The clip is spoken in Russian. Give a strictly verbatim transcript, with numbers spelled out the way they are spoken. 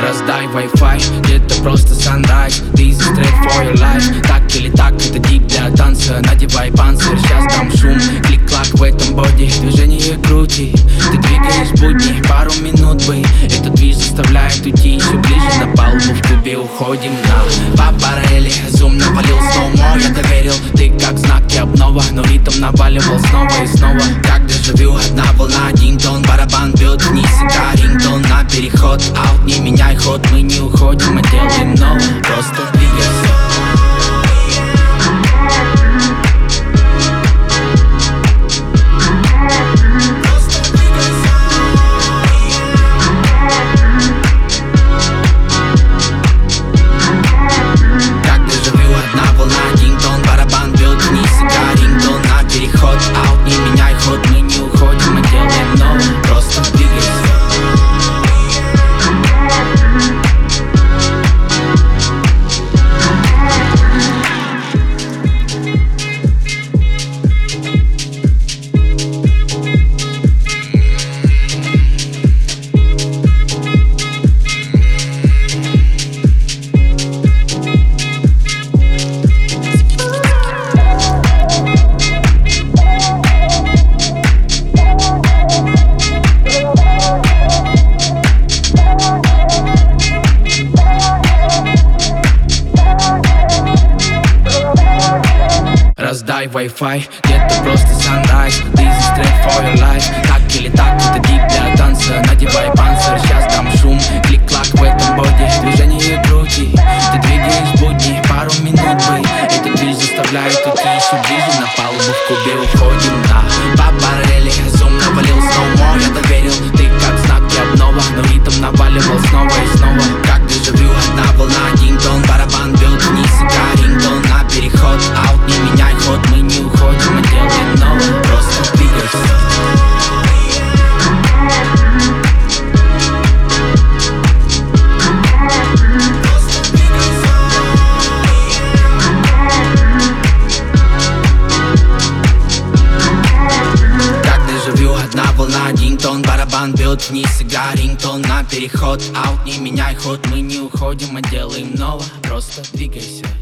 Раздай Wi-Fi, где-то просто sunrise. This is straight for your life. Так или так, это дип для танца. Надевай панцирь, сейчас дам шум. Клик-клак в этом боди, движение крути. Ты двигаешь будни, пару минут бы. Этот движ заставляет уйти еще ближе. На палубу в клубе уходим на папарели. Зум навалил слоумо, я доверил. Ты как знаки обнова, но ритм наваливал снова и снова. Как дежавю, одна волна, динг-дон. Барабан бьет вниз, игра рингтон. На переход, аут, не меняй ход. Мы не уходим, мы делаем новое. Просто двигайся. Раздай Wi-Fi, где-то просто sunrise. This is straight for your life. Так или так, это дип для танца. Надевай панцирь, сейчас дам шум. Клик-клак в этом боди, движение крути. Ты двигаешь будни, пару минут бы. Этот движ заставляет уйти еще ближе. На палубу в клубе уходим на папарели. Зум навалил слоумо, я доверил. Ты как знаки обнова, но ритм наваливал снова и снова. Как дежавю, одна волна, динг-дон. Барабан бьет вниз, игра рингтон. На переход, аут, не меняй ход. Мы не уходим, мы делаем новое. Просто двигайся. Одна волна, динг-тон, барабан бьет вниз, игра рингтон. На переход, аут, не меняй ход. Мы не уходим, мы делаем новое. Просто двигайся.